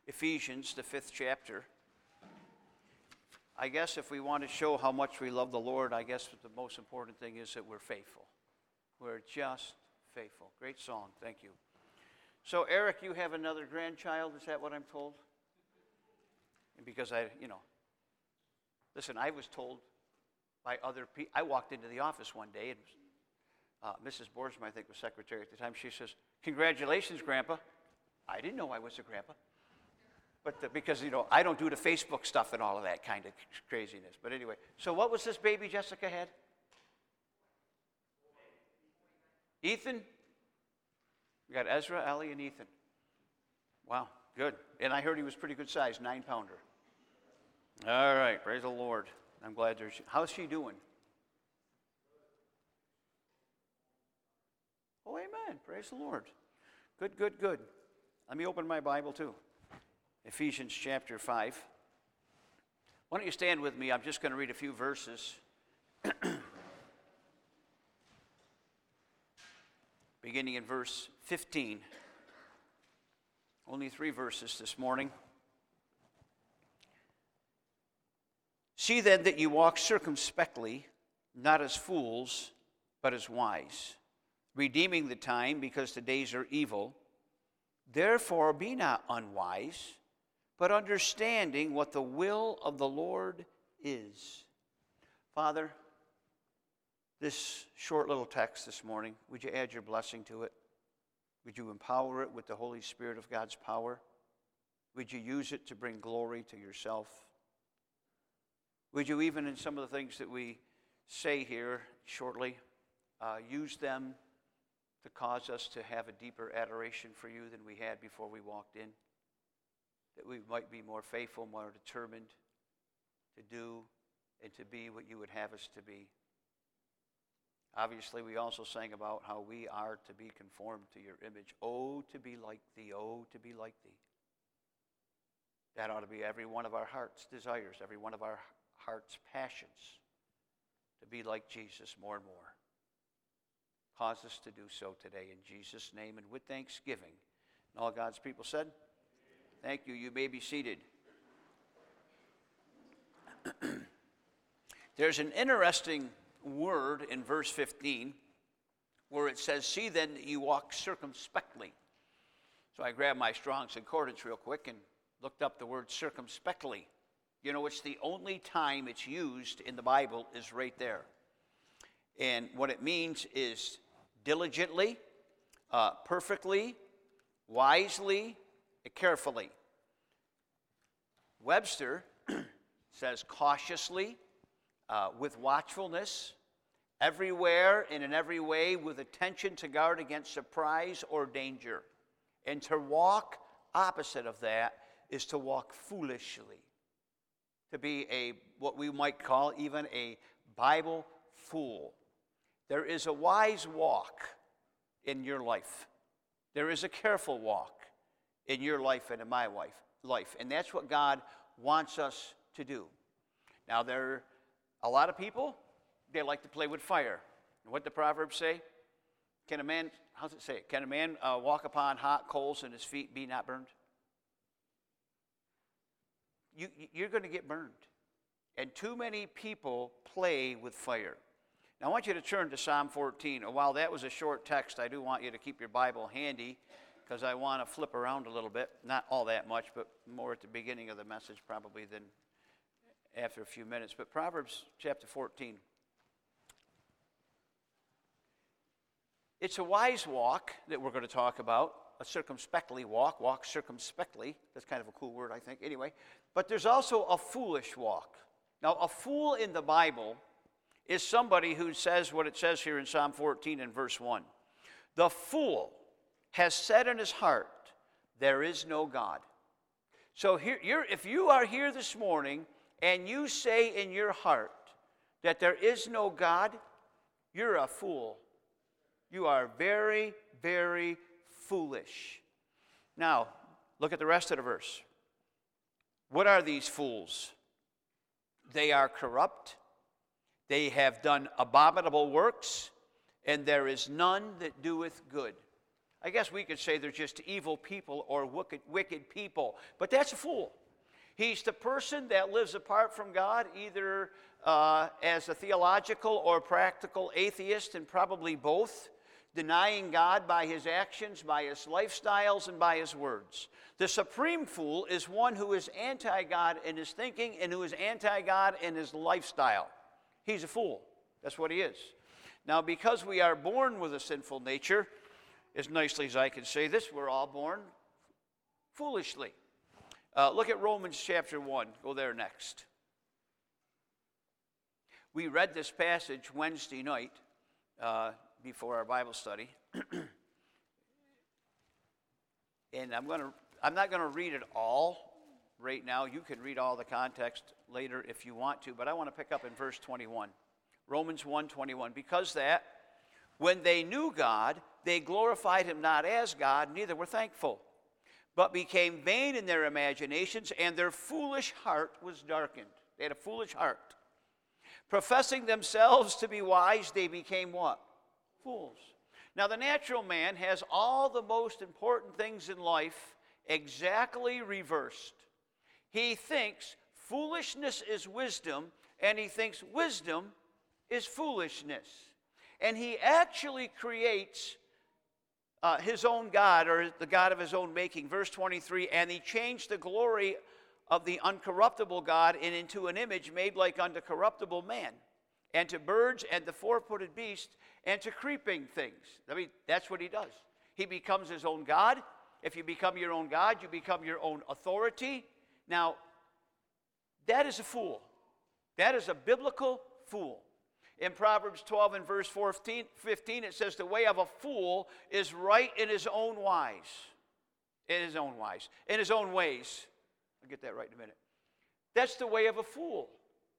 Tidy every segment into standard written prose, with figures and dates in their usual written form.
Ephesians, the 5th chapter. I guess if we want to show how much we love the Lord, I guess the most important thing is that we're faithful. We're just faithful. Great song. Thank you. So, Eric, you have another grandchild. Is that what I'm told? And because listen, I was told by other people. I walked into the office one day, and Mrs. Borsma, I think, was secretary at the time. She says, "Congratulations, Grandpa." I didn't know I was a grandpa. But because, I don't do the Facebook stuff and all of that kind of craziness. But anyway, so what was this baby Jessica had? Ethan? We got Ezra, Ellie, and Ethan. Wow, good. And I heard he was pretty good size, 9-pounder. All right, praise the Lord. I'm glad there's. How's she doing? Oh, amen. Praise the Lord. Good, good, good. Let me open my Bible too. Ephesians chapter 5. Why don't you stand with me? I'm just going to read a few verses. Beginning in verse 15. Only 3 verses this morning. See then that you walk circumspectly, not as fools, but as wise, redeeming the time, because the days are evil. Therefore be not unwise, but understanding what the will of the Lord is. Father, this short little text this morning, would you add your blessing to it? Would you empower it with the Holy Spirit of God's power? Would you use it to bring glory to yourself? Would you, even in some of the things that we say here shortly, use them to cause us to have a deeper adoration for you than we had before we walked in? That we might be more faithful, more determined to do and to be what you would have us to be. Obviously, we also sang about how we are to be conformed to your image. Oh, to be like thee. Oh, to be like thee. That ought to be every one of our heart's desires, every one of our heart's passions, to be like Jesus more and more. Cause us to do so today in Jesus' name and with thanksgiving. And all God's people said, thank you. You may be seated. There's an interesting word in verse 15 where it says, see then that you walk circumspectly. So I grabbed my Strong's Concordance real quick and looked up the word circumspectly. It's the only time it's used in the Bible is right there. And what it means is diligently, perfectly, wisely, carefully. Webster says cautiously, with watchfulness, everywhere and in every way with attention to guard against surprise or danger. And to walk opposite of that is to walk foolishly. To be what we might call even a Bible fool. There is a wise walk in your life. There is a careful walk in your life and in my life. And that's what God wants us to do. Now, there are a lot of people, they like to play with fire. And what the Proverbs say? Can a man walk upon hot coals and his feet be not burned? You're going to get burned. And too many people play with fire. Now, I want you to turn to Psalm 14. And while that was a short text, I do want you to keep your Bible handy because I want to flip around a little bit. Not all that much, but more at the beginning of the message probably than after a few minutes. But Proverbs chapter 14. It's a wise walk that we're going to talk about. A circumspectly walk circumspectly. That's kind of a cool word, I think. Anyway, but there's also a foolish walk. Now, a fool in the Bible is somebody who says what it says here in Psalm 14 and verse 1. The fool has said in his heart, there is no God. So here, if you are here this morning and you say in your heart that there is no God, you're a fool. You are very, very foolish. Now, look at the rest of the verse. What are these fools? They are corrupt. They have done abominable works, and there is none that doeth good. I guess we could say they're just evil people or wicked people, but that's a fool. He's the person that lives apart from God, either as a theological or practical atheist, and probably both, denying God by his actions, by his lifestyles, and by his words. The supreme fool is one who is anti-God in his thinking and who is anti-God in his lifestyle. He's a fool. That's what he is. Now, because we are born with a sinful nature, as nicely as I can say this, we're all born foolishly. Look at Romans chapter 1. Go there next. We read this passage Wednesday night before our Bible study. And I'm not going to read it all right now. You can read all the context later if you want to, but I want to pick up in verse 21. Romans 1:21. Because that, when they knew God, they glorified him not as God, neither were thankful, but became vain in their imaginations, and their foolish heart was darkened. They had a foolish heart. Professing themselves to be wise, they became what? Fools. Now, the natural man has all the most important things in life exactly reversed. He thinks foolishness is wisdom, and he thinks wisdom is foolishness. And he actually creates his own God, or the God of his own making. Verse 23, and he changed the glory of the uncorruptible God into an image made like unto corruptible man, and to birds and the four-footed beasts, and to creeping things. I mean, that's what he does. He becomes his own God. If you become your own God, you become your own authority. Now, that is a fool. That is a biblical fool. In Proverbs 12 and verse 15, it says, the way of a fool is right in his own wise. In his own wise. In his own ways. I'll get that right in a minute. That's the way of a fool.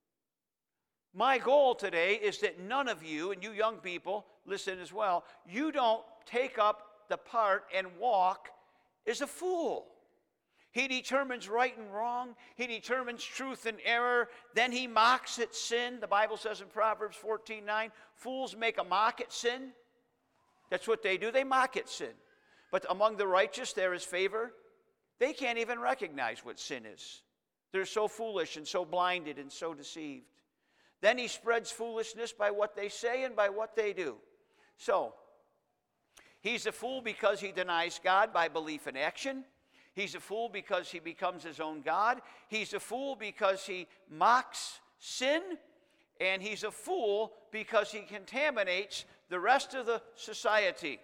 My goal today is that none of you, and you young people, listen as well, you don't take up the part and walk as a fool. He determines right and wrong. He determines truth and error. Then he mocks at sin. The Bible says in Proverbs 14:9, fools make a mock at sin. That's what they do. They mock at sin. But among the righteous there is favor. They can't even recognize what sin is. They're so foolish and so blinded and so deceived. Then he spreads foolishness by what they say and by what they do. So, he's a fool because he denies God by belief and action. He's a fool because he becomes his own God. He's a fool because he mocks sin. And he's a fool because he contaminates the rest of the society.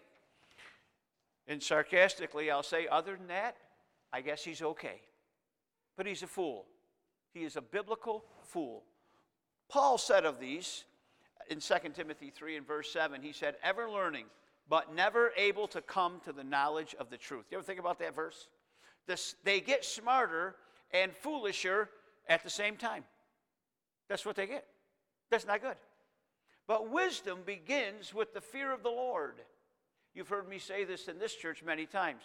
And sarcastically, I'll say, other than that, I guess he's okay. But he's a fool. He is a biblical fool. Paul said of these, in 2 Timothy 3 and verse 7, he said, ever learning, but never able to come to the knowledge of the truth. You ever think about that verse? They get smarter and foolisher at the same time. That's what they get. That's not good. But wisdom begins with the fear of the Lord. You've heard me say this in this church many times.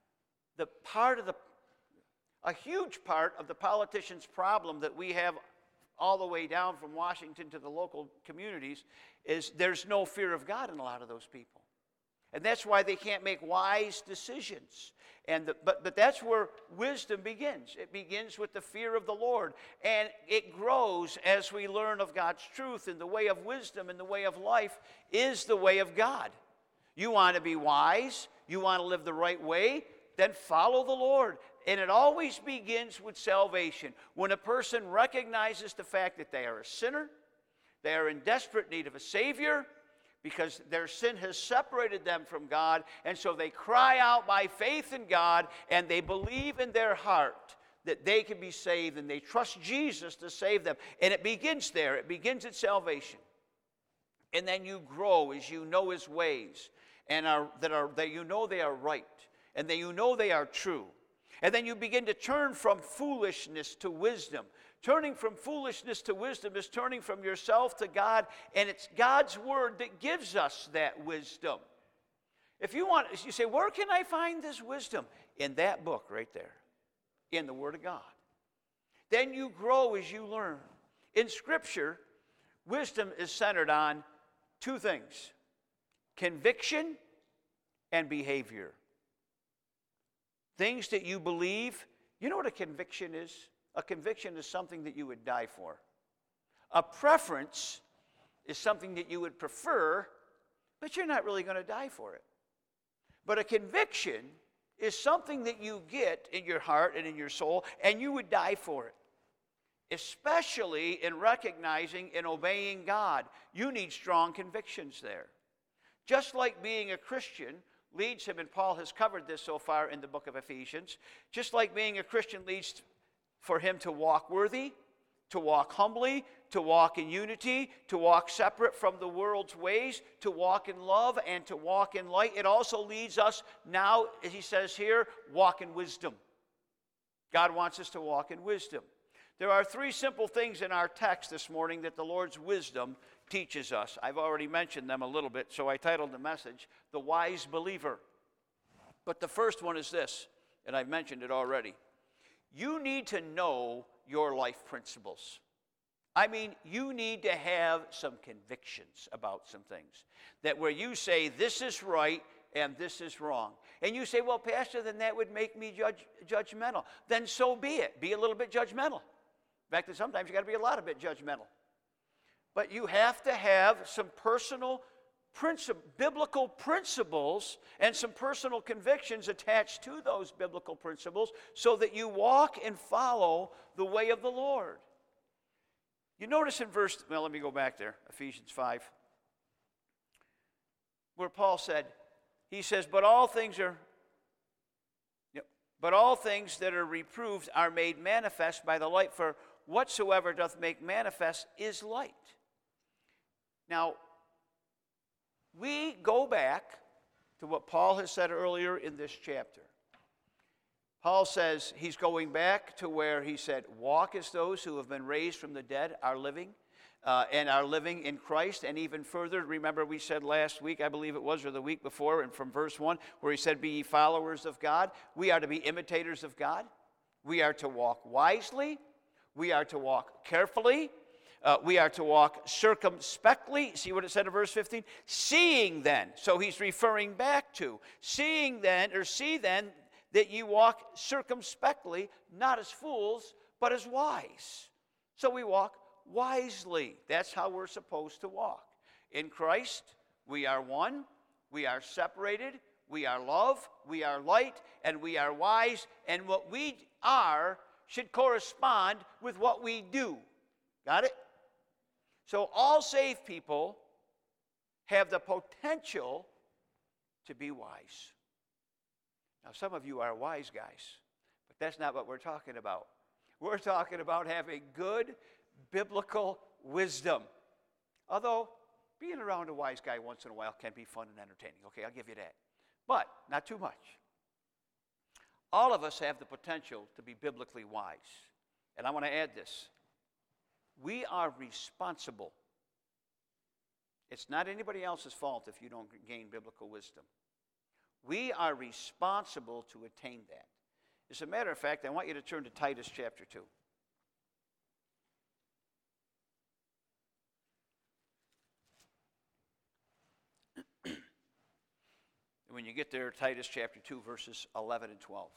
A huge part of the politicians' problem that we have all the way down from Washington to the local communities is there's no fear of God in a lot of those people. And that's why they can't make wise decisions. But that's where wisdom begins. It begins with the fear of the Lord. And it grows as we learn of God's truth. And the way of wisdom and the way of life is the way of God. You want to be wise, you want to live the right way, then follow the Lord. And it always begins with salvation. When a person recognizes the fact that they are a sinner, they are in desperate need of a Savior, because their sin has separated them from God, and so they cry out by faith in God, and they believe in their heart that they can be saved, and they trust Jesus to save them. And it begins there. It begins at salvation. And then you grow as you know His ways, and that you know they are right, and that you know they are true. And then you begin to turn from foolishness to wisdom. Turning from foolishness to wisdom is turning from yourself to God, and it's God's word that gives us that wisdom. If you say, where can I find this wisdom? In that book right there, in the Word of God. Then you grow as you learn. In Scripture, wisdom is centered on two things: conviction and behavior. Things that you believe. You know what a conviction is? A conviction is something that you would die for. A preference is something that you would prefer, but you're not really going to die for it. But a conviction is something that you get in your heart and in your soul, and you would die for it. Especially in recognizing and obeying God. You need strong convictions there. Just like being a Christian leads him, and Paul has covered this so far in the book of Ephesians, just like being a Christian leads for him to walk worthy, to walk humbly, to walk in unity, to walk separate from the world's ways, to walk in love, and to walk in light. It also leads us now, as he says here, walk in wisdom. God wants us to walk in wisdom. There are three simple things in our text this morning that the Lord's wisdom teaches us. I've already mentioned them a little bit, so I titled the message, The Wise Believer. But the first one is this, and I've mentioned it already. You need to know your life principles. I mean, you need to have some convictions about some things. That where you say, this is right and this is wrong. And you say, well, Pastor, then that would make me judgmental. Then so be it. Be a little bit judgmental. In fact, sometimes you've got to be a lot of bit judgmental. But you have to have some personal biblical principles and some personal convictions attached to those biblical principles so that you walk and follow the way of the Lord. You notice in let me go back there, Ephesians 5, where Paul said, he says, but all things that are reproved are made manifest by the light, for whatsoever doth make manifest is light. Now, we go back to what Paul has said earlier in this chapter. Paul says he's going back to where he said, walk as those who have been raised from the dead are living, and are living in Christ. And even further, remember we said last week, I believe it was, or the week before, and from verse 1, where he said, be ye followers of God. We are to be imitators of God. We are to walk wisely. We are to walk carefully. We are to walk circumspectly. See what it said in verse 15? Seeing then. So he's referring back to. See then that you walk circumspectly, not as fools, but as wise. So we walk wisely. That's how we're supposed to walk. In Christ, we are one. We are separated. We are love. We are light. And we are wise. And what we are should correspond with what we do. Got it? So all saved people have the potential to be wise. Now, some of you are wise guys, but that's not what we're talking about. We're talking about having good biblical wisdom. Although, being around a wise guy once in a while can be fun and entertaining. Okay, I'll give you that. But not too much. All of us have the potential to be biblically wise. And I want to add this. We are responsible. It's not anybody else's fault if you don't gain biblical wisdom. We are responsible to attain that. As a matter of fact, I want you to turn to Titus chapter 2. When you get there, Titus chapter 2, verses 11 and 12.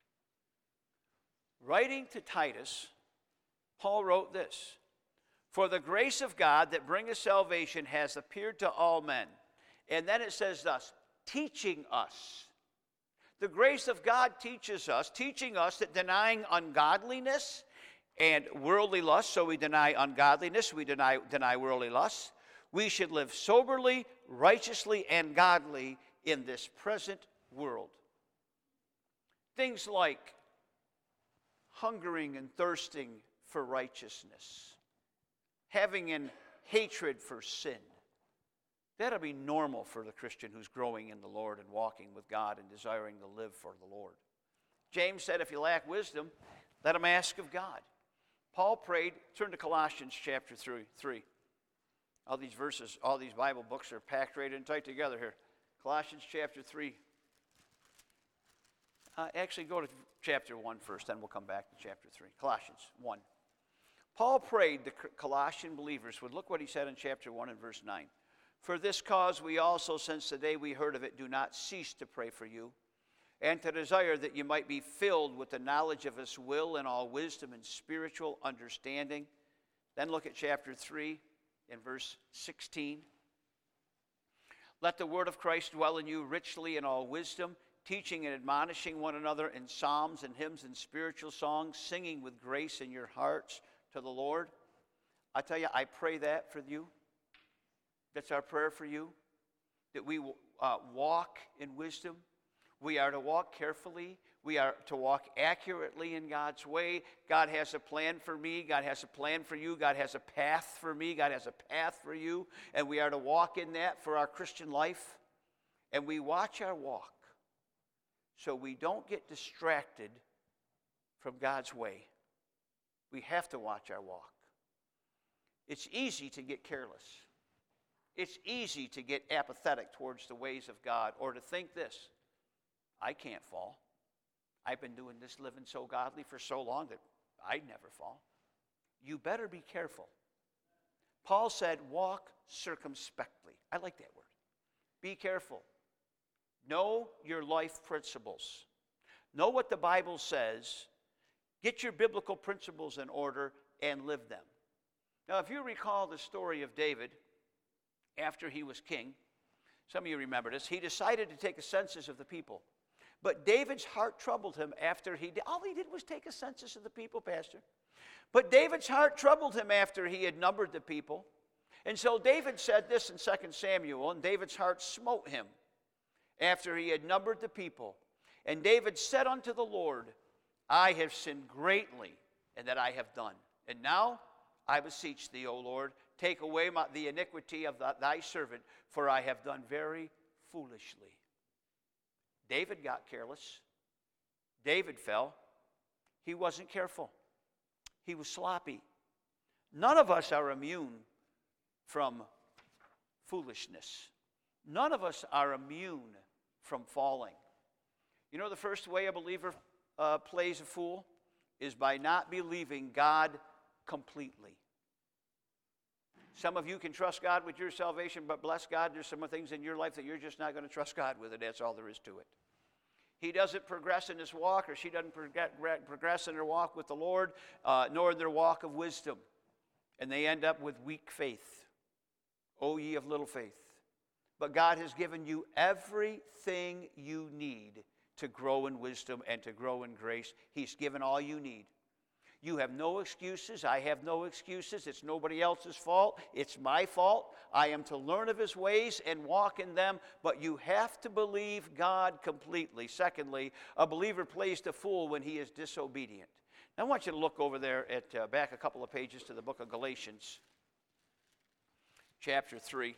Writing to Titus, Paul wrote this, for the grace of God that bringeth salvation has appeared to all men. And then it says thus, teaching us. The grace of God teaches us, teaching us that denying ungodliness and worldly lust, so we deny ungodliness, we deny worldly lust, we should live soberly, righteously, and godly in this present world. Things like hungering and thirsting for righteousness, having an hatred for sin. That'll be normal for the Christian who's growing in the Lord and walking with God and desiring to live for the Lord. James said, if you lack wisdom, let him ask of God. Paul prayed, turn to Colossians chapter 3. All these verses, all these Bible books are packed right in tight together here. Colossians chapter 3. Actually, go to chapter 1 first, then we'll come back to chapter 3. Colossians 1. Paul prayed the Colossian believers would look what he said in chapter 1 and verse 9. For this cause we also, since the day we heard of it, do not cease to pray for you, and to desire that you might be filled with the knowledge of his will and all wisdom and spiritual understanding. Then look at chapter 3 in verse 16. Let the word of Christ dwell in you richly in all wisdom, teaching and admonishing one another in psalms and hymns and spiritual songs, singing with grace in your hearts to the Lord. I tell you, I pray that for you. That's our prayer for you, that we walk in wisdom. We are to walk carefully. We are to walk accurately in God's way. God has a plan for me. God has a plan for you. God has a path for me. God has a path for you. And we are to walk in that for our Christian life. And we watch our walk so we don't get distracted from God's way. We have to watch our walk. It's easy to get careless. It's easy to get apathetic towards the ways of God, or to think this: I can't fall. I've been doing this, living so godly for so long that I'd never fall. You better be careful. Paul said, walk circumspectly. I like that word. Be careful. Know your life principles. Know what the Bible says. Get your biblical principles in order and live them. Now, if you recall the story of David after he was king, some of you remember this, he decided to take a census of the people. But David's heart troubled him after all he did was take a census of the people, Pastor. But David's heart troubled him after he had numbered the people. And so David said this in 2 Samuel, and David's heart smote him after he had numbered the people. And David said unto the Lord, I have sinned greatly in that I have done. And now I beseech thee, O Lord, take away the iniquity of thy servant, for I have done very foolishly. David got careless. David fell. He wasn't careful. He was sloppy. None of us are immune from foolishness. None of us are immune from falling. You know the first way a believer plays a fool is by not believing God completely. Some of you can trust God with your salvation, but bless God, there's some things in your life that you're just not going to trust God with, and that's all there is to it. He doesn't progress in his walk, or she doesn't progress in her walk with the Lord, nor in their walk of wisdom. And they end up with weak faith. O ye of little faith. But God has given you everything you need to grow in wisdom and to grow in grace. He's given all you need. You have no excuses. I have no excuses. It's nobody else's fault. It's my fault. I am to learn of his ways and walk in them, but you have to believe God completely. Secondly, a believer plays the fool when he is disobedient. Now I want you to look over there at back a couple of pages to the book of Galatians, chapter 3.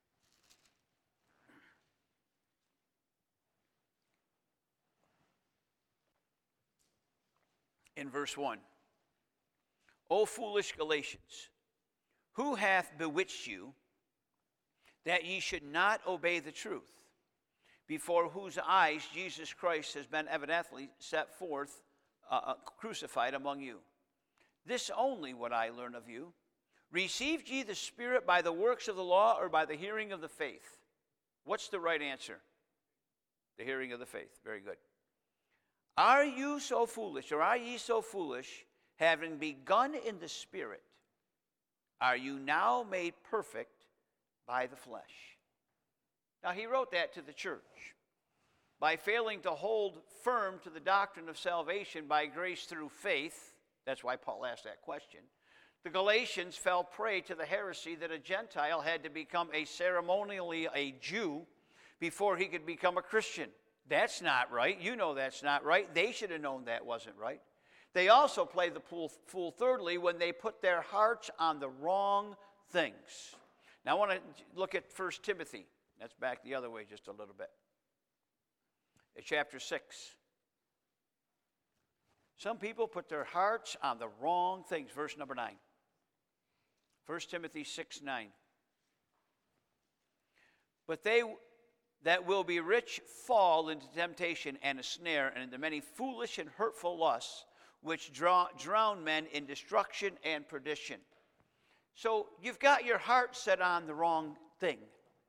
In verse 1. O foolish Galatians, who hath bewitched you, that ye should not obey the truth, before whose eyes Jesus Christ has been evidently set forth, crucified among you? This only would I learn of you. Received ye the Spirit by the works of the law, or by the hearing of the faith? What's the right answer? The hearing of the faith. Very good. Are you so foolish, or are ye so foolish, having begun in the Spirit, are you now made perfect by the flesh? Now, he wrote that to the church. By failing to hold firm to the doctrine of salvation by grace through faith, that's why Paul asked that question, the Galatians fell prey to the heresy that a Gentile had to become ceremonially a Jew before he could become a Christian. That's not right. You know that's not right. They should have known that wasn't right. They also play the fool thirdly when they put their hearts on the wrong things. Now I want to look at 1 Timothy. That's back the other way just a little bit. At chapter 6. Some people put their hearts on the wrong things. Verse number 9. 1 Timothy 6:9. But they that will be rich fall into temptation and a snare, and into many foolish and hurtful lusts, which drown men in destruction and perdition. So you've got your heart set on the wrong thing.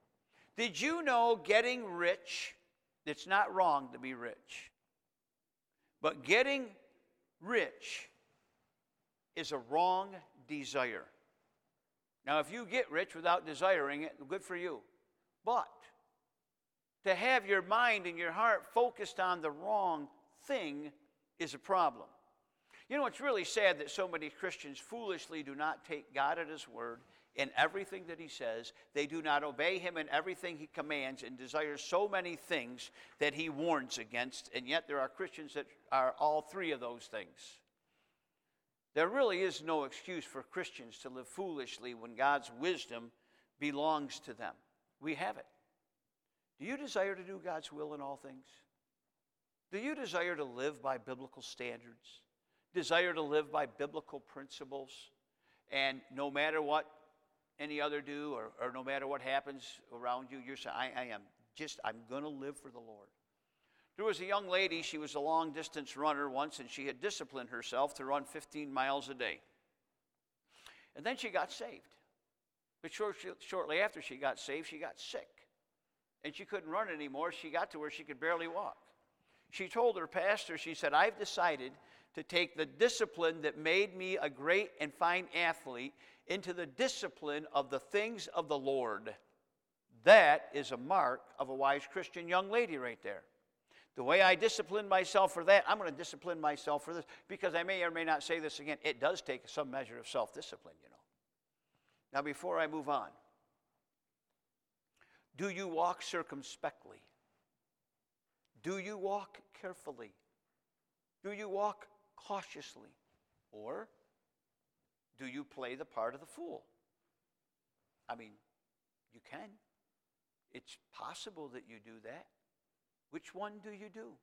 Did you know getting rich, it's not wrong to be rich, but getting rich is a wrong desire. Now, if you get rich without desiring it, good for you. But to have your mind and your heart focused on the wrong thing is a problem. You know, it's really sad that so many Christians foolishly do not take God at His word in everything that He says. They do not obey Him in everything He commands and desire so many things that He warns against, and yet there are Christians that are all three of those things. There really is no excuse for Christians to live foolishly when God's wisdom belongs to them. We have it. Do you desire to do God's will in all things? Do you desire to live by biblical standards? Desire to live by biblical principles? And no matter what any other do or no matter what happens around you, you're saying, I'm going to live for the Lord. There was a young lady, she was a long-distance runner once, and she had disciplined herself to run 15 miles a day. And then she got saved. But shortly after she got saved, she got sick. And she couldn't run anymore. She got to where she could barely walk. She told her pastor, she said, I've decided to take the discipline that made me a great and fine athlete into the discipline of the things of the Lord. That is a mark of a wise Christian young lady right there. The way I discipline myself for that, I'm going to discipline myself for this, because I may or may not say this again. It does take some measure of self-discipline, you know. Now, before I move on, do you walk circumspectly? Do you walk carefully? Do you walk cautiously? Or do you play the part of the fool? I mean, you can. It's possible that you do that. Which one do you do?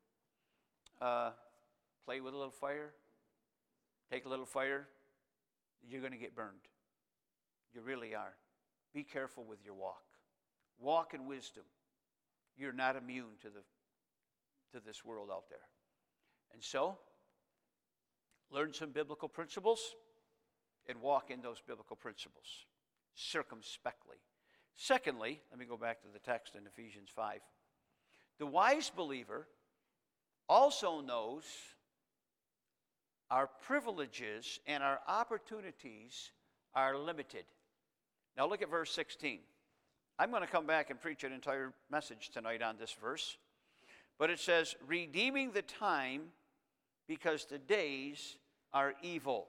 Play with a little fire? Take a little fire? You're going to get burned. You really are. Be careful with your walk. Walk in wisdom. You're not immune to this world out there. And so, learn some biblical principles and walk in those biblical principles circumspectly. Secondly, let me go back to the text in Ephesians 5. The wise believer also knows our privileges and our opportunities are limited. Now look at verse 16. I'm going to come back and preach an entire message tonight on this verse. But it says, redeeming the time because the days are evil.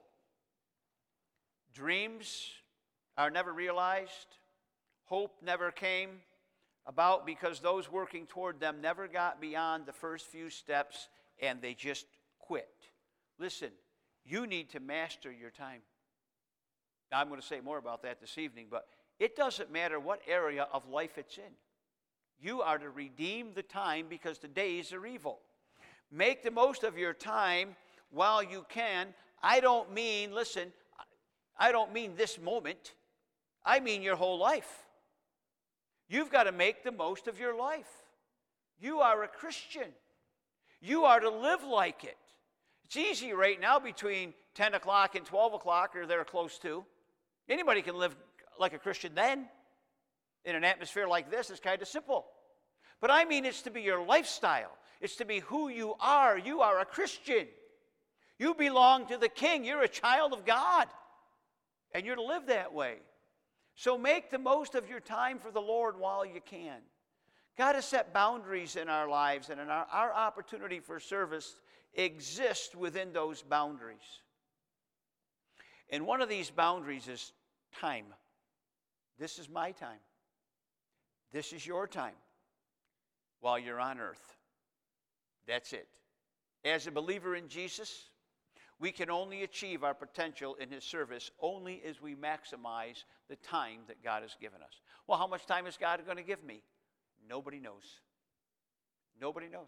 Dreams are never realized. Hope never came about because those working toward them never got beyond the first few steps and they just quit. Listen, you need to master your time. Now, I'm going to say more about that this evening, but it doesn't matter what area of life it's in. You are to redeem the time because the days are evil. Make the most of your time while you can. I don't mean this moment. I mean your whole life. You've got to make the most of your life. You are a Christian. You are to live like it. It's easy right now between 10 o'clock and 12 o'clock, or they're close to. Anybody can live like a Christian then. In an atmosphere like this, it's kind of simple. But I mean it's to be your lifestyle. It's to be who you are. You are a Christian. You belong to the King. You're a child of God. And you're to live that way. So make the most of your time for the Lord while you can. God has set boundaries in our lives, and our opportunity for service exists within those boundaries. And one of these boundaries is time. This is my time. This is your time while you're on earth. That's it. As a believer in Jesus, we can only achieve our potential in His service only as we maximize the time that God has given us. Well, how much time is God going to give me? Nobody knows. Nobody knows.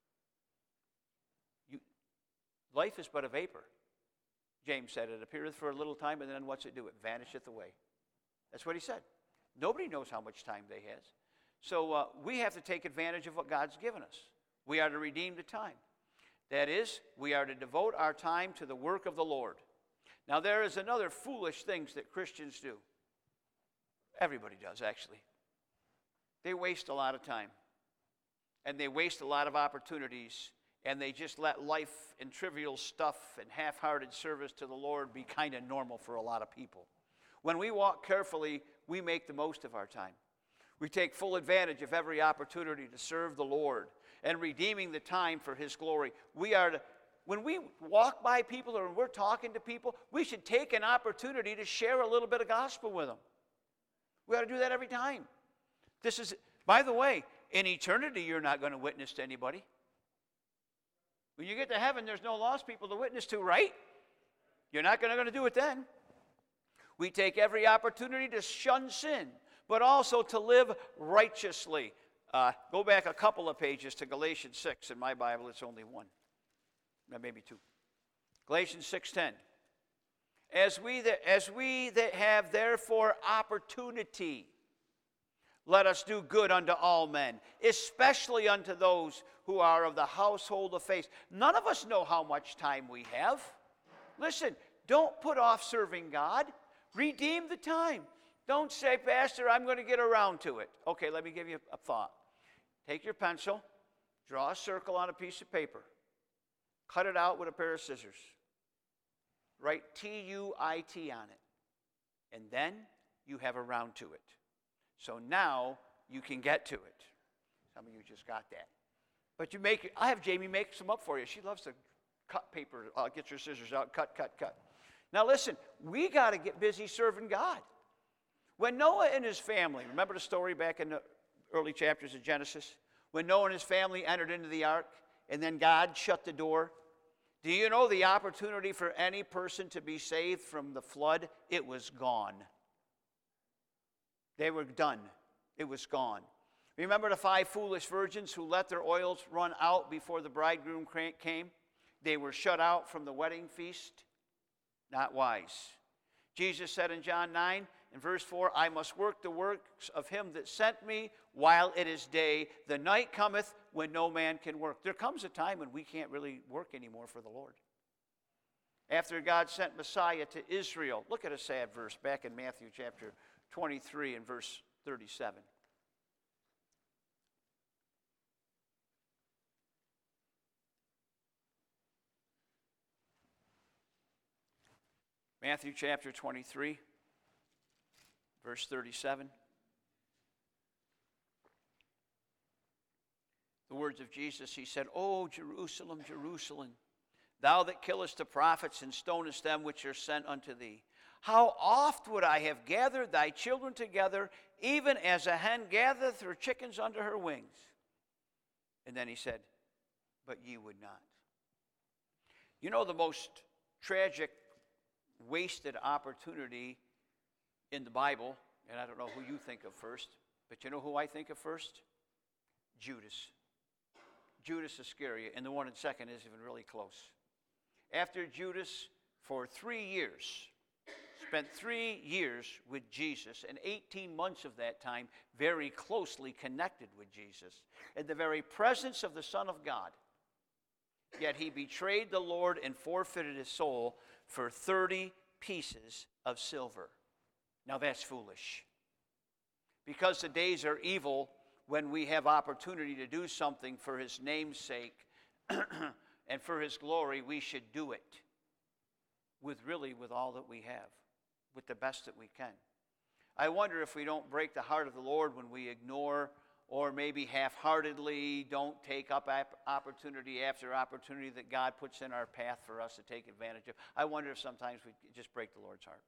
Life is but a vapor. James said, it appeareth for a little time, and then what's it do? It vanisheth away. That's what he said. Nobody knows how much time they has. So we have to take advantage of what God's given us. We are to redeem the time. That is, we are to devote our time to the work of the Lord. Now, there is another foolish things that Christians do. Everybody does, actually. They waste a lot of time. And they waste a lot of opportunities. And they just let life and trivial stuff and half-hearted service to the Lord be kind of normal for a lot of people. When we walk carefully, we make the most of our time. We take full advantage of every opportunity to serve the Lord and redeeming the time for His glory. When we walk by people or when we're talking to people, we should take an opportunity to share a little bit of gospel with them. We ought to do that every time. By the way, in eternity, you're not going to witness to anybody. When you get to heaven, there's no lost people to witness to, right? You're not going to do it then. We take every opportunity to shun sin, but also to live righteously. Go back a couple of pages to Galatians 6. In my Bible, it's only one. Maybe two. Galatians 6:10. As we that have therefore opportunity, let us do good unto all men, especially unto those who are of the household of faith. None of us know how much time we have. Listen, don't put off serving God. Redeem the time. Don't say, Pastor, I'm going to get around to it. Okay, let me give you a thought. Take your pencil, draw a circle on a piece of paper, cut it out with a pair of scissors, write T-U-I-T on it, and then you have around to it. So now you can get to it. Some of you just got that. But I have Jamie make some up for you. She loves to cut paper, get your scissors out, cut. Now listen, we got to get busy serving God. When Noah and his family, remember the story back in the early chapters of Genesis? When Noah and his family entered into the ark, and then God shut the door. Do you know the opportunity for any person to be saved from the flood? It was gone. They were done. It was gone. Remember the 5 foolish virgins who let their oils run out before the bridegroom came? They were shut out from the wedding feast. Not wise. Jesus said in John 9, in verse 4, I must work the works of him that sent me while it is day. The night cometh when no man can work. There comes a time when we can't really work anymore for the Lord. After God sent Messiah to Israel, look at a sad verse back in Matthew chapter 23 and verse 37. Matthew chapter 23, verse 37. The words of Jesus, he said, O Jerusalem, Jerusalem, thou that killest the prophets and stonest them which are sent unto thee, how oft would I have gathered thy children together, even as a hen gathereth her chickens under her wings. And then he said, but ye would not. You know the most tragic, wasted opportunity in the Bible, and I don't know who you think of first, but you know who I think of first? Judas. Judas Iscariot, and the one in second isn't even really close. After Judas, for 3 years, spent 3 years with Jesus, and 18 months of that time very closely connected with Jesus, in the very presence of the Son of God. Yet he betrayed the Lord and forfeited his soul for 30 pieces of silver. Now that's foolish. Because the days are evil when we have opportunity to do something for his name's sake and for his glory, we should do it with all that we have, with the best that we can. I wonder if we don't break the heart of the Lord when we ignore or maybe half-heartedly don't take up opportunity after opportunity that God puts in our path for us to take advantage of. I wonder if sometimes we just break the Lord's heart.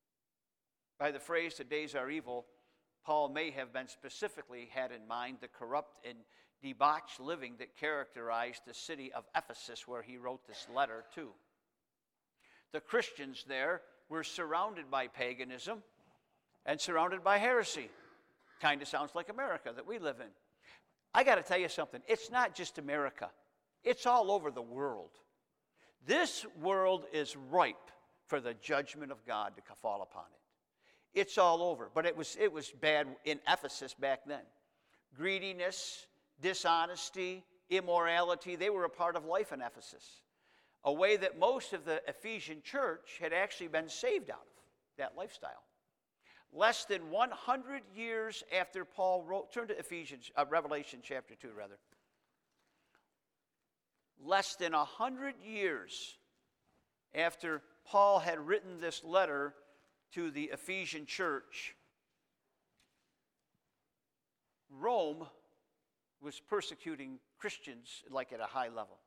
By the phrase, the days are evil, Paul may have been specifically had in mind the corrupt and debauched living that characterized the city of Ephesus where he wrote this letter to. The Christians there were surrounded by paganism and surrounded by heresy. Kind of sounds like America that we live in. I got to tell you something. It's not just America. It's all over the world. This world is ripe for the judgment of God to fall upon it. It's all over. But it was bad in Ephesus back then. Greediness, dishonesty, immorality, they were a part of life in Ephesus. A way that most of the Ephesian church had actually been saved out of, that lifestyle. Less than 100 years after Paul wrote, turn to Revelation chapter 2, rather. Less than 100 years after Paul had written this letter to the Ephesian church, Rome was persecuting Christians like at a high level.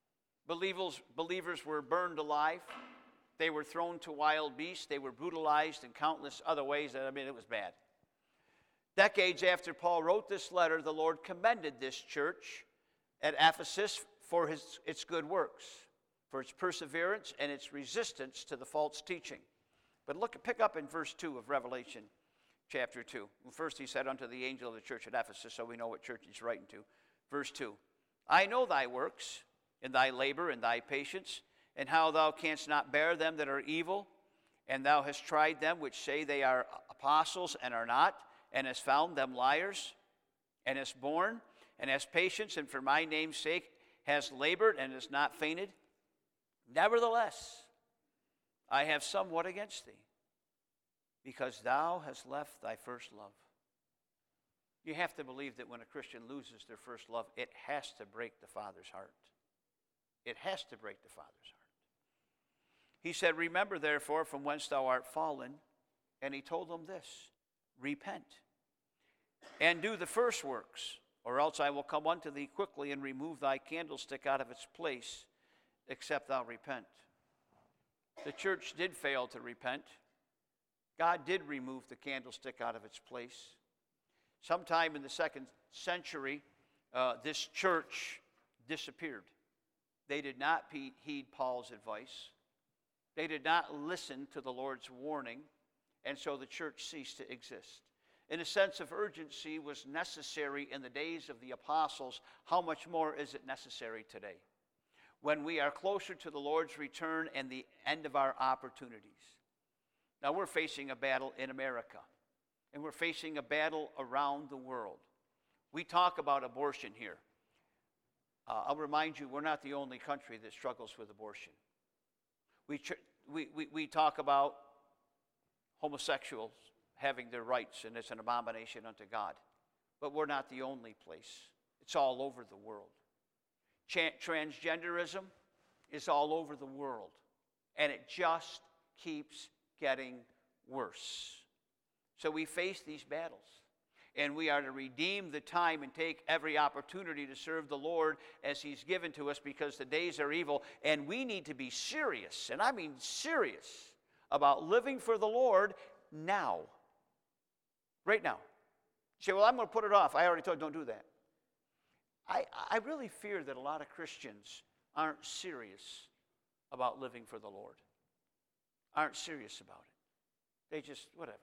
Believers were burned alive. They were thrown to wild beasts. They were brutalized in countless other ways. It was bad. Decades after Paul wrote this letter, the Lord commended this church at Ephesus for its good works, for its perseverance and its resistance to the false teaching. But pick up in verse 2 of Revelation chapter 2. First he said unto the angel of the church at Ephesus, so we know what church he's writing to. Verse 2, I know thy works, and thy labor, and thy patience, and how thou canst not bear them that are evil, and thou hast tried them which say they are apostles and are not, and hast found them liars, and hast borne, and hast patience, and for my name's sake hast labored, and hast not fainted. Nevertheless, I have somewhat against thee, because thou hast left thy first love. You have to believe that when a Christian loses their first love, it has to break the Father's heart. It has to break the Father's heart. He said, remember therefore from whence thou art fallen. And he told them this, repent, and do the first works, or else I will come unto thee quickly and remove thy candlestick out of its place, except thou repent. The church did fail to repent. God did remove the candlestick out of its place. Sometime in the 2nd century, this church disappeared. They did not heed Paul's advice. They did not listen to the Lord's warning, and so the church ceased to exist. And a sense of urgency was necessary in the days of the apostles. How much more is it necessary today, when we are closer to the Lord's return and the end of our opportunities? Now, we're facing a battle in America, and we're facing a battle around the world. We talk about abortion here. I'll remind you, we're not the only country that struggles with abortion. We talk about homosexuals having their rights, and it's an abomination unto God. But we're not the only place. It's all over the world. Transgenderism is all over the world, and it just keeps getting worse. So we face these battles, and we are to redeem the time and take every opportunity to serve the Lord as he's given to us, because the days are evil, and we need to be serious, and I mean serious, about living for the Lord now. Right now. You say, well, I'm going to put it off. I already told you, don't do that. I really fear that a lot of Christians aren't serious about living for the Lord. Aren't serious about it. They just, whatever.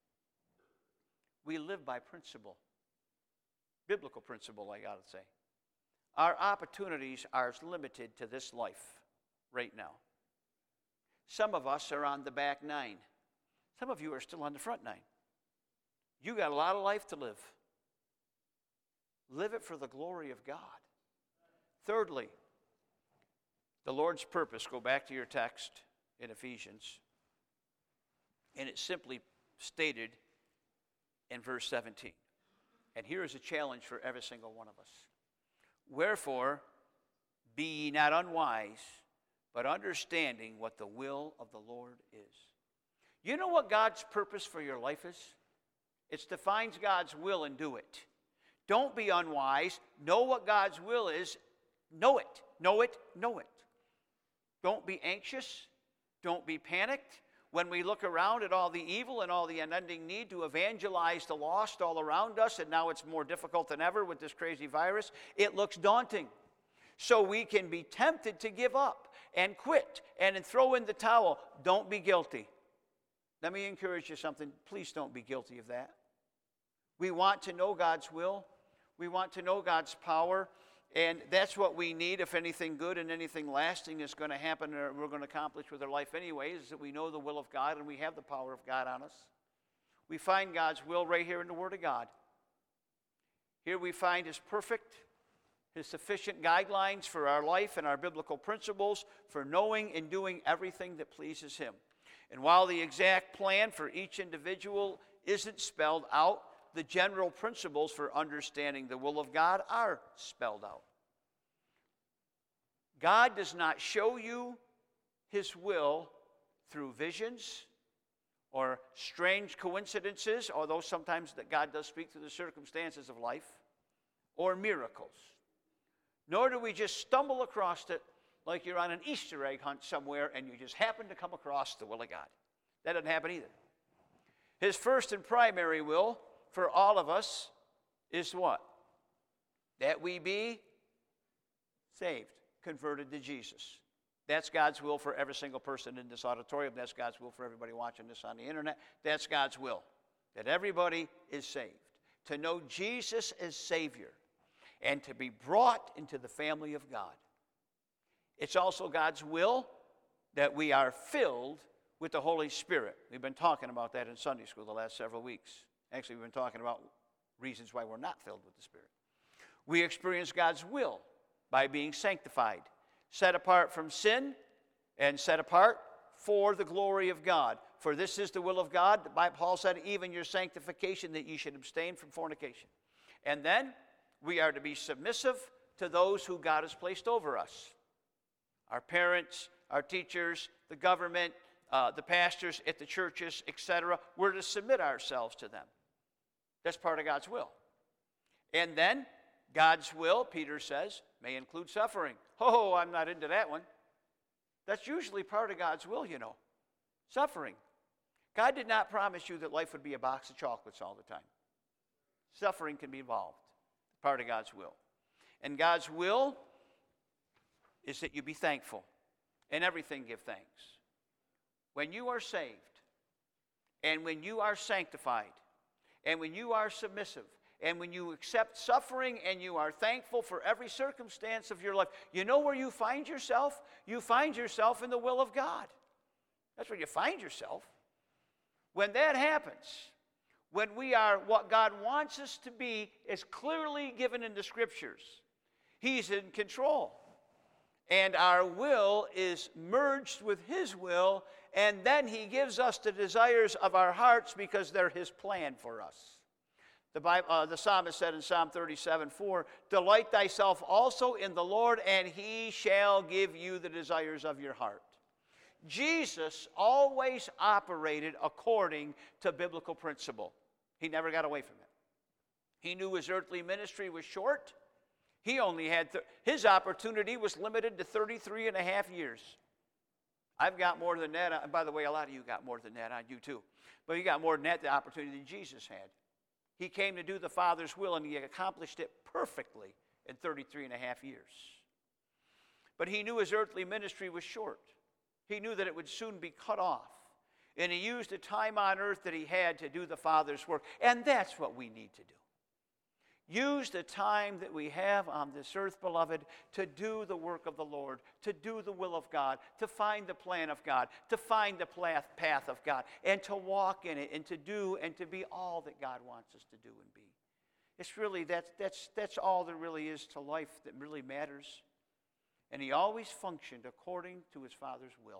We live by principle. Biblical principle, I got to say. Our opportunities are limited to this life right now. Some of us are on the back nine. Some of you are still on the front nine. You got a lot of life to live. Live it for the glory of God. Thirdly, the Lord's purpose. Go back to your text in Ephesians. And it's simply stated in verse 17. And here is a challenge for every single one of us. Wherefore, be ye not unwise, but understanding what the will of the Lord is. You know what God's purpose for your life is? It's to find God's will and do it. Don't be unwise. Know what God's will is. Know it. Know it. Know it. Don't be anxious. Don't be panicked. When we look around at all the evil and all the unending need to evangelize the lost all around us, and now it's more difficult than ever with this crazy virus, it looks daunting. So we can be tempted to give up and quit and throw in the towel. Don't be guilty. Let me encourage you something. Please don't be guilty of that. We want to know God's will. We want to know God's power. And that's what we need if anything good and anything lasting is going to happen or we're going to accomplish with our life anyways, is that we know the will of God and we have the power of God on us. We find God's will right here in the Word of God. Here we find His perfect, His sufficient guidelines for our life and our biblical principles for knowing and doing everything that pleases Him. And while the exact plan for each individual isn't spelled out, the general principles for understanding the will of God are spelled out. God does not show you his will through visions or strange coincidences, although sometimes that God does speak through the circumstances of life, or miracles. Nor do we just stumble across it like you're on an Easter egg hunt somewhere and you just happen to come across the will of God. That doesn't happen either. His first and primary will for all of us is what? That we be saved, converted to Jesus. That's God's will for every single person in this auditorium. That's God's will for everybody watching this on the internet. That's God's will, that everybody is saved. To know Jesus as Savior and to be brought into the family of God. It's also God's will that we are filled with the Holy Spirit. We've been talking about that in Sunday school the last several weeks. Actually, we've been talking about reasons why we're not filled with the Spirit. We experience God's will by being sanctified, set apart from sin, and set apart for the glory of God. For this is the will of God. Paul said, even your sanctification, that you should abstain from fornication. And then we are to be submissive to those who God has placed over us. Our parents, our teachers, the government, the pastors at the churches, etc. We're to submit ourselves to them. That's part of God's will. And then God's will, Peter says, may include suffering. Oh, I'm not into that one. That's usually part of God's will, you know. Suffering. God did not promise you that life would be a box of chocolates all the time. Suffering can be involved. Part of God's will. And God's will is that you be thankful. In everything give thanks. When you are saved, and when you are sanctified, and when you are submissive, and when you accept suffering and you are thankful for every circumstance of your life, you know where you find yourself? You find yourself in the will of God. That's where you find yourself. When that happens, when we are what God wants us to be as clearly given in the Scriptures, He's in control. And our will is merged with His will, and then He gives us the desires of our hearts because they're His plan for us. The psalmist said in Psalm 37:4, delight thyself also in the Lord, and He shall give you the desires of your heart. Jesus always operated according to biblical principle. He never got away from it. He knew his earthly ministry was short. He only had, his opportunity was limited to 33 and a half years. I've got more than that. And by the way, a lot of you got more than that on you too. But you got more than that, the opportunity that Jesus had. He came to do the Father's will, and He accomplished it perfectly in 33 and a half years. But He knew His earthly ministry was short. He knew that it would soon be cut off. And He used the time on earth that He had to do the Father's work. And that's what we need to do. Use the time that we have on this earth, beloved, to do the work of the Lord, to do the will of God, to find the plan of God, to find the path of God, and to walk in it, and to do and to be all that God wants us to do and be. It's really, that's all there really is to life that really matters. And He always functioned according to His Father's will.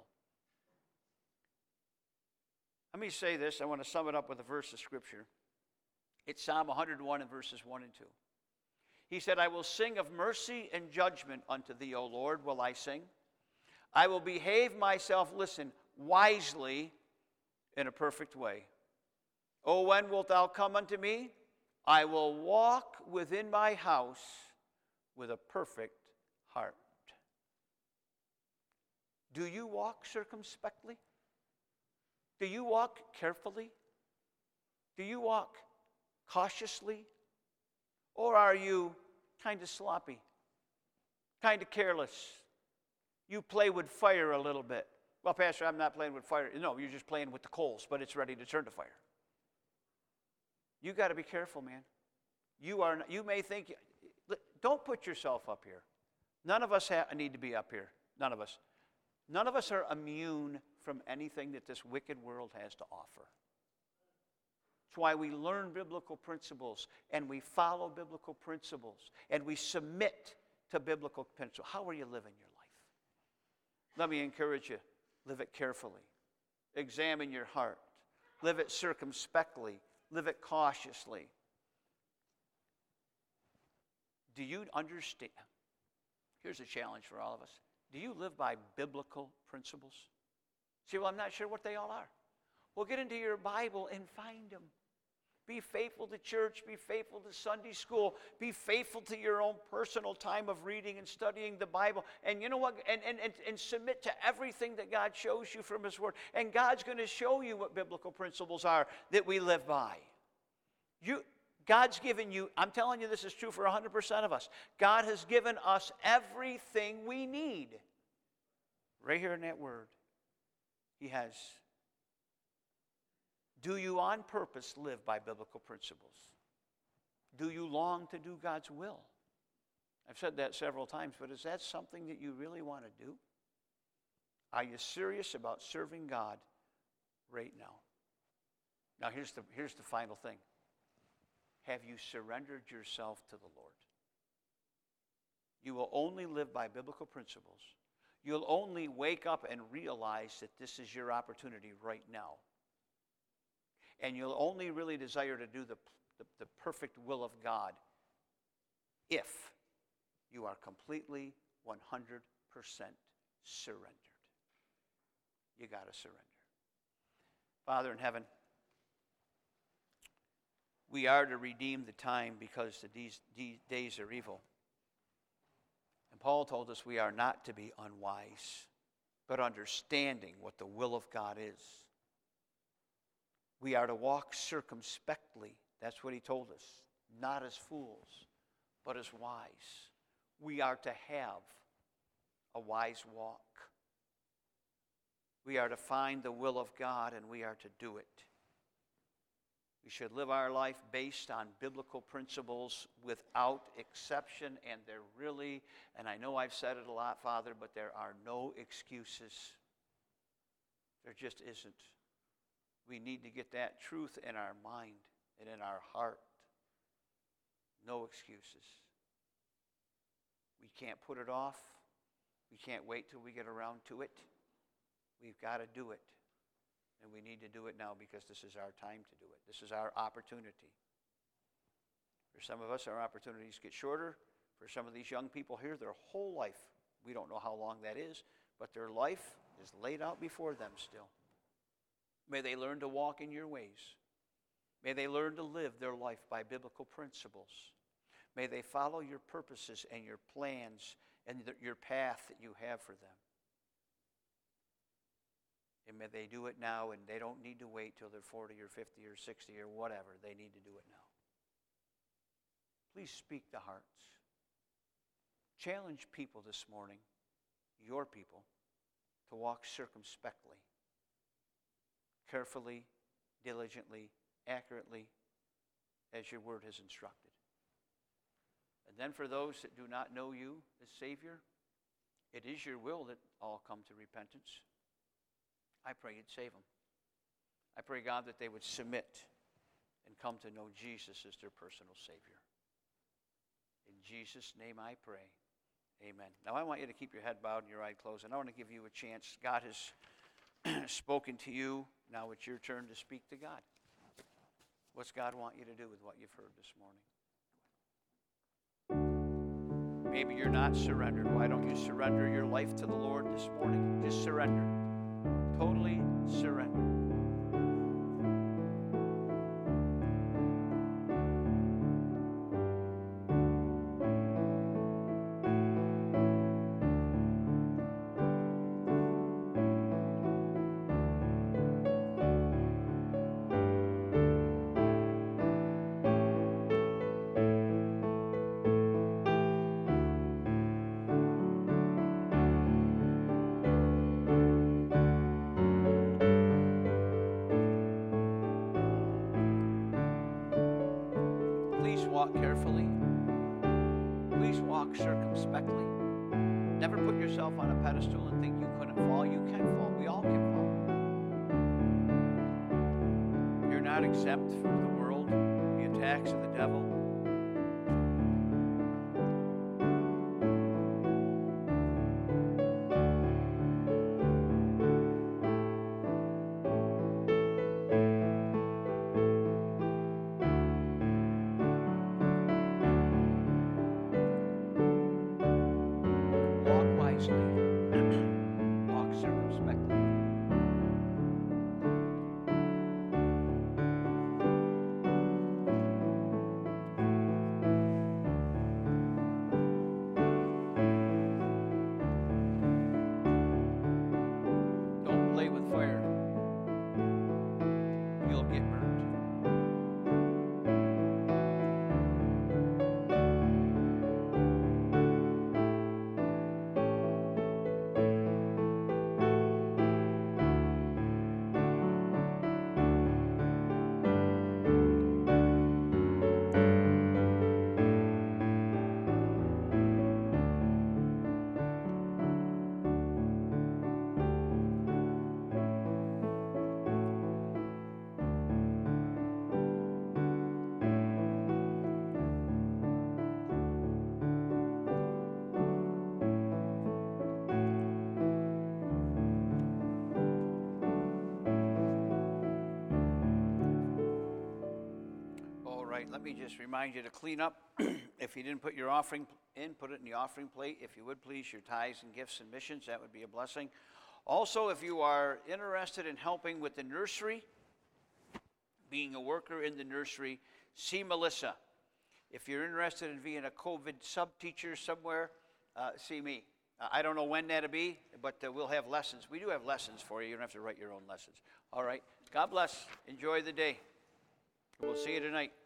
Let me say this. I want to sum it up with a verse of Scripture. It's Psalm 101 and verses 1 and 2. He said, I will sing of mercy and judgment unto Thee, O Lord, will I sing. I will behave myself, listen, wisely in a perfect way. O when wilt Thou come unto me? I will walk within my house with a perfect heart. Do you walk circumspectly? Do you walk carefully? Do you walk cautiously? Or are you kind of sloppy, kind of careless? You play with fire a little bit. Well, Pastor, I'm not playing with fire. No, you're just playing with the coals, but it's ready to turn to fire. You got to be careful, man. You may think, don't put yourself up here. None of us need to be up here. None of us. None of us are immune from anything that this wicked world has to offer. That's why we learn biblical principles, and we follow biblical principles, and we submit to biblical principles. How are you living your life? Let me encourage you, live it carefully. Examine your heart. Live it circumspectly. live it cautiously. Do you understand? Here's a challenge for all of us. Do you live by biblical principles? See, well, I'm not sure what they all are. Well, get into your Bible and find them. Be faithful to church. Be faithful to Sunday school. Be faithful to your own personal time of reading and studying the Bible. And you know what? And submit to everything that God shows you from His Word. And God's going to show you what biblical principles are that we live by. God's given you, I'm telling you this is true for 100% of us. God has given us everything we need. Right here in that Word. He has. Do you on purpose live by biblical principles? Do you long to do God's will? I've said that several times, but is that something that you really want to do? Are you serious about serving God right now? Now here's the final thing. Have you surrendered yourself to the Lord? You will only live by biblical principles. You'll only wake up and realize that this is your opportunity right now. And you'll only really desire to do the perfect will of God if you are completely 100% surrendered. You got to surrender. Father in heaven, we are to redeem the time because these days are evil. And Paul told us we are not to be unwise, but understanding what the will of God is. We are to walk circumspectly. That's what he told us. Not as fools, but as wise. We are to have a wise walk. We are to find the will of God, and we are to do it. We should live our life based on biblical principles without exception, and there really, and I know I've said it a lot, Father, but there are no excuses. There just isn't. We need to get that truth in our mind and in our heart. No excuses. We can't put it off. We can't wait till we get around to it. We've got to do it. And we need to do it now because this is our time to do it. This is our opportunity. For some of us, our opportunities get shorter. For some of these young people here, their whole life, we don't know how long that is, but their life is laid out before them still. May they learn to walk in your ways. May they learn to live their life by biblical principles. May they follow your purposes and your plans and your path that you have for them. And may they do it now, and they don't need to wait till they're 40 or 50 or 60 or whatever. They need to do it now. Please speak to hearts. Challenge people this morning, your people, to walk circumspectly, carefully, diligently, accurately, as your word has instructed. And then for those that do not know you as Savior, it is your will that all come to repentance. I pray you'd save them. I pray, God, that they would submit and come to know Jesus as their personal Savior. In Jesus' name I pray. Amen. Now I want you to keep your head bowed and your eye closed, and I want to give you a chance. God has spoken to you. Now it's your turn to speak to God. What's God want you to do with what you've heard this morning? Maybe you're not surrendered. Why don't you surrender your life to the Lord this morning? Just surrender. Totally surrender. Walk carefully. Please walk circumspectly. Never put yourself on a pedestal and think you couldn't fall. You can fall. We all can fall. You're not exempt from the world, the attacks of the devil. get burned. All right, let me just remind you to clean up. If you didn't put your offering in, put it in the offering plate. If you would, please, your tithes and gifts and missions, that would be a blessing. Also, if you are interested in helping with the nursery, being a worker in the nursery, see Melissa. If you're interested in being a COVID sub-teacher somewhere, see me. I don't know when that'll be, but we'll have lessons. We do have lessons for you. You don't have to write your own lessons. All right. God bless. Enjoy the day. We'll see you tonight.